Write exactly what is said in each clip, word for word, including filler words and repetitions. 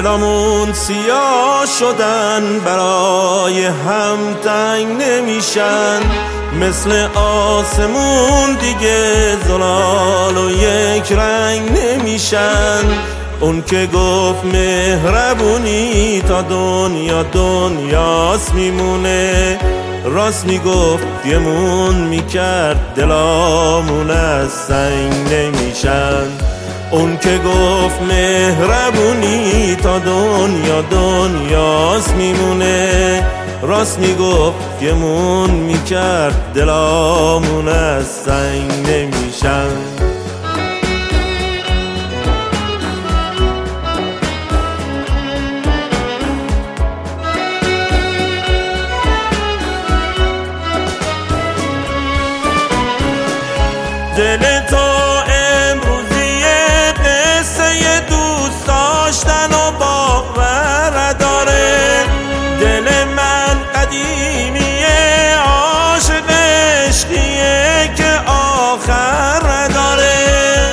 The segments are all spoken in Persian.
دلامون سیاه شدن، برای هم تنگ نمیشن، مثل آسمون دیگه زلال و یک رنگ نمیشن. اون که گفت مهربونی تا دنیا دنیاست میمونه، راست میگفت گمون میکرد دلامون از سنگ نمیشن. اون که گفت مهربونی تا دنیا دنیاست میمونه، راست میگفت گمون میکرد دلامون از سنگ نمیشن. دل تو امروزی قصه دوست داشتن و باور داره، دل من قدیمیه عاشق عشقیه که آخر داره.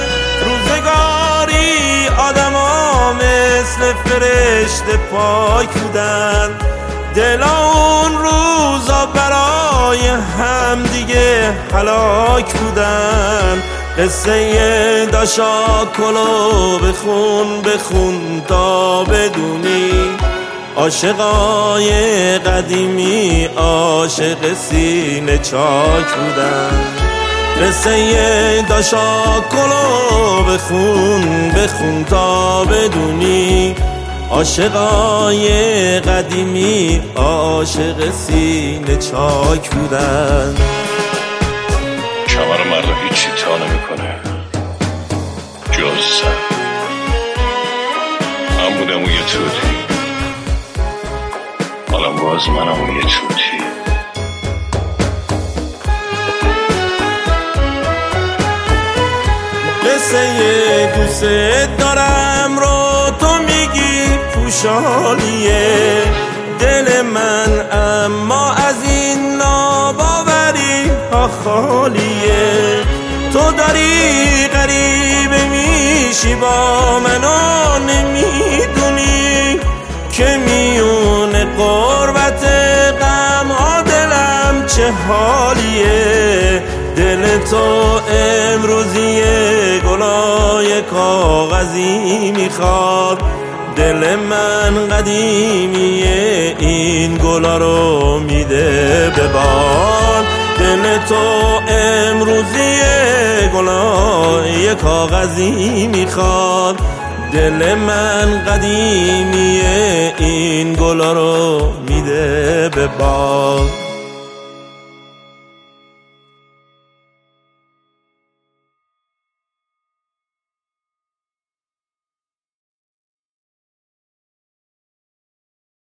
روزگاری آدما مثل فرشته پاک بودن، دلا اون روزا برای هم دیگه هلاک بودن. قصه داشاکلو بخون بخون تا بدونی، عاشقای قدیمی عاشق سینه چاک بودن. قصه داشاکلو بخون بخون تا بدونی، عاشقای قدیمی عاشق سینه چاک بودن. کمر مرد هیچی تا نمیکنه جز سر، من بودم اون یه توتی، حالا باز منم اون یه توتی. قصه دوست دارم رو تو میگی خوشحالیه دل من، اما از این ناباوری ها خالیه. تو داری غریبه میشی با من و نمیدونی که میونه قربت غم ها دلم چه حالیه. دل تو امروزیه گلای کاغذی میخواد، دل من قدیمیه این گلا رو میده به باد. دل تو امروزیه گلای کاغذی میخواد، دل من قدیمیه این گلا رو میده به باد.